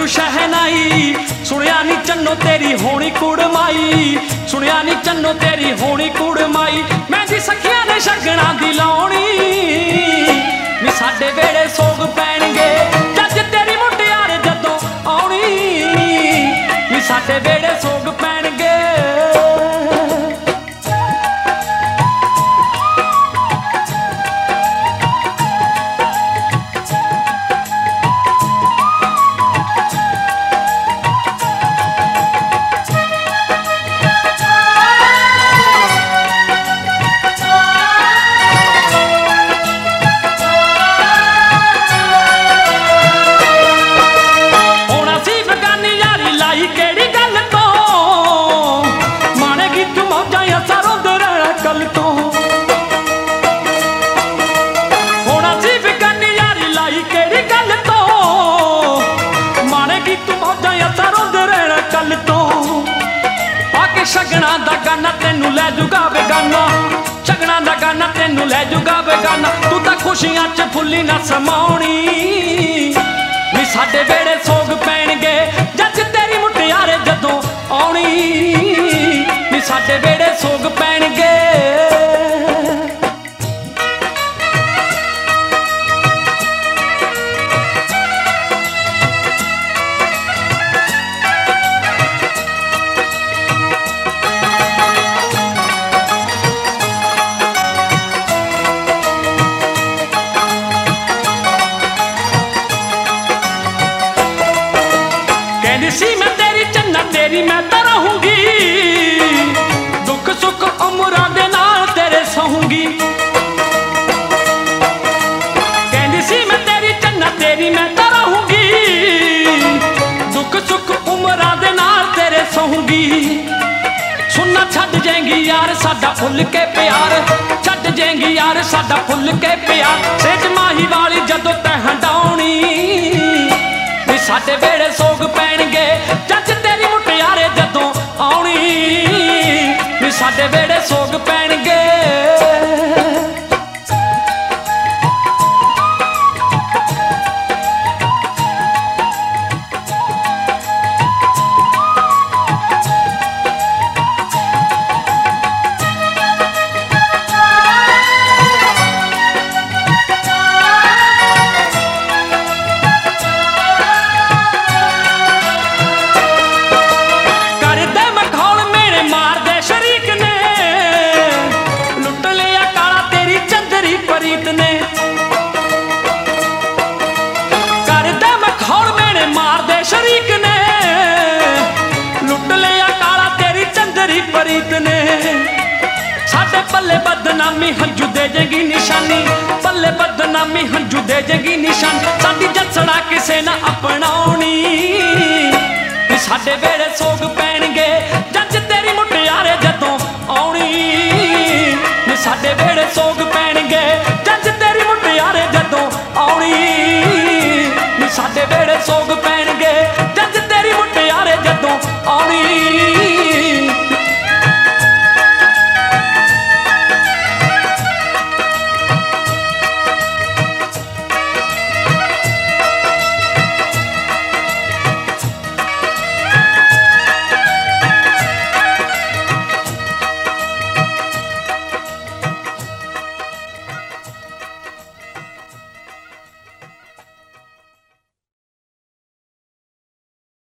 शहनाई। सुनिया नी चन्नो तेरी होनी कुड़माई, सुनिया नी चन्नो तेरी होनी कुड़माई। मेहंदी सखियां ने शगना दी लाउणी नी साडे वेड़े सोग पैणगे जज तेरी मुटियार जदों आउणी नी साडे वेड़े सोग पैणगे। शगना दा गाना तेनू लै जूगा बेगाना, शगना दा गाना तेनू लै जूगा बेगाना। तू तां खुशियां च फुल्ली ना समाउणी नी साडे वेड़े सोग पैणगे जज तेरी मुटियारे जदों आउणी नी साडे वेड़े सोग पैणगे। सी मैं तेरी चन्ना तेरी मैं तो रहूंगी, दुख सुख उमरां दे नाल तेरे सहूंगी। कहंदी सी मैं तेरी चन्ना तेरी मैं तो रहूंगी, दुख सुख उमरां दे नाल तेरे सहूंगी। सुनना छड्ड जाएंगी यार साडा फुल के प्यार, छड्ड जाएंगी यार साडा फुल के प्यार। सेज माही वाली जदों तैं हंडाउणी साडे वेड़े सोग पैणगे जज तेरी मुटियारे जदों आउणी नी साडे वेड़े सोग पैणगे। शरीक ने लुट लिया काला तेरी चंदरी परीत ने। साडे पल्ले बदनामी हंजू दे जेगी निशानी, पल्ले बदनामी हंजू दे जेगी